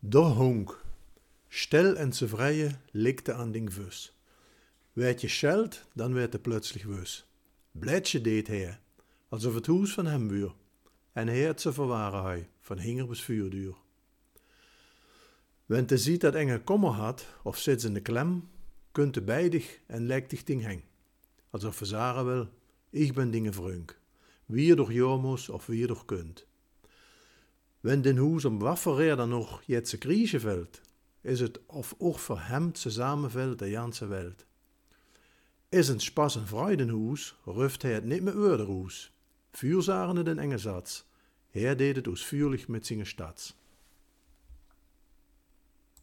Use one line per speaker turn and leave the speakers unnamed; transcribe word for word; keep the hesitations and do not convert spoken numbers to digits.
Der Hunk, still en zufrieden, likte aan ding vus. Werd je scheld, dan werd hij plötzlich wus. Bletje deed hij, alsof het huis van hem wuur. En hij het ze verwaren hij, van hinger bis vuurduur. Wenn te ziet dat enge kommer had, of zit in de klem, kunt te beidig en lijkt dich ding heng. Alsof we zeggen wil, ik ben dingen vreunk. Wie er door jormos of wie er door kunt. Wenn den huis om waffereer dan nog jetse kriege veld, is het of ook voor hem samenvelt de janse welt. Is een spas en freudenhuis, ruft hij het niet met woordenroes. Vuurzaren den enge zats, hij deed het us vuurlich met zijn stads.